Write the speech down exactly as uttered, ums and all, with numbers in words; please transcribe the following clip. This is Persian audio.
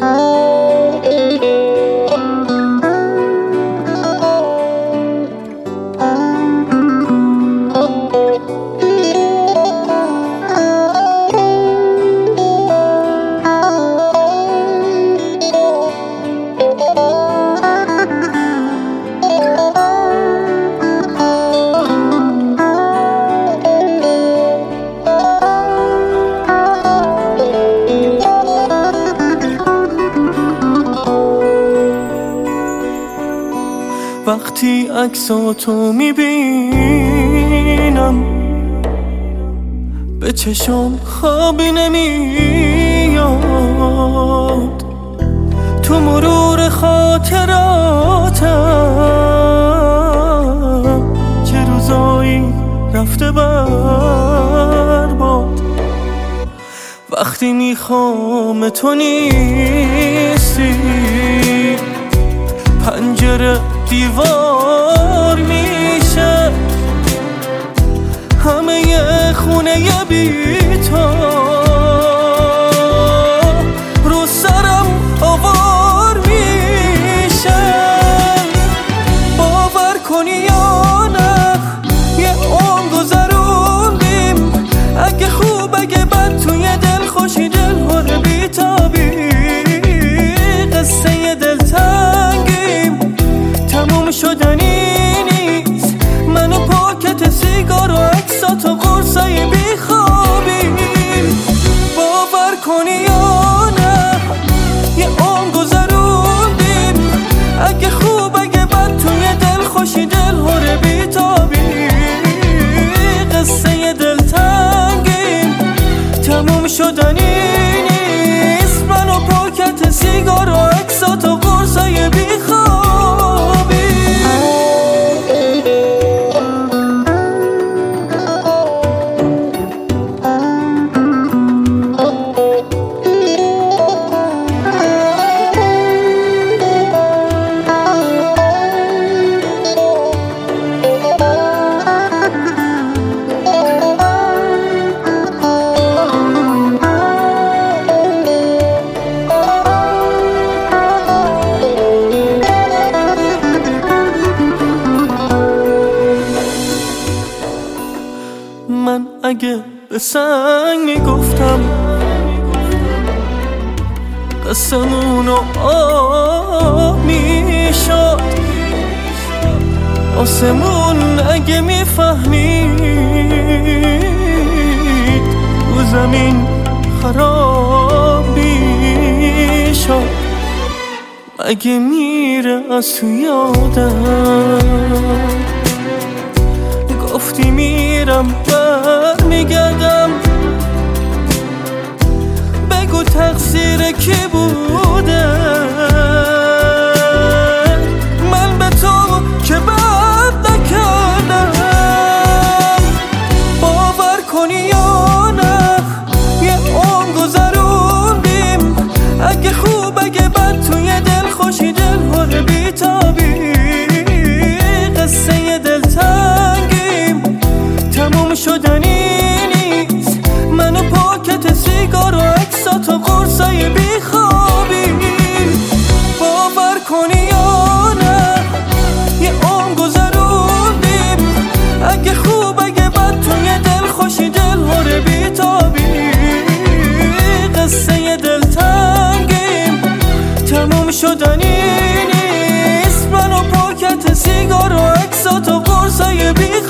وقتی عکساتو میبینم به چشم خوابی نمیاد، تو مرور خاطراتم چه روزایی رفته برباد. وقتی میخوام تو نیستی پنجره دیوار میشه، همه ی خونه ی بی تو رو سرم آوار میشه. باور کنی یا نه یه عمر گذروندیم، اگه خوب اگه بد توی دل خوشی دل هر بیتابی، قصه ی دلتنگیم تموم شدنی نیست. من و پاکت سیگار و عکسات و قرصای بیخوابیم. باور کنی یا نه یه عمر گذروندیم، اگه خوب اگه بد توی دل خوشی دل هر بیتابی، قصه ی دلتنگیم تموم شدنی نیست. من و پاکت سیگار و عکسات و قرصای بیخوابیم. من اگه به سنگ میگفتم قسمونو آب میشد، آسمون اگه میفهمید رو زمین خراب میشد. اگه میره از تو یادم گفتی میرم بر میگردم، بگو تقصیر کی بوده؟ من به تو که بد نکردم. باور کنی یا نه یه عمر گذروندیم، اگه خوب اگه بد توی دل خوشی دل هر بیتابی، قصه ی دلتنگیم تموم شدنی نیست. من و پاکت سیگار و عکسات و قرصای بیخوابیم. باور کنی یا نه یه عمر گذروندیم، اگه خوب اگه بد توی دل خوشی دل هر بیتابی، قصه ی دلتنگیم تموم شدنی نیست. من و پاکت سیگار و عکسات و قرصای بیخوابیم.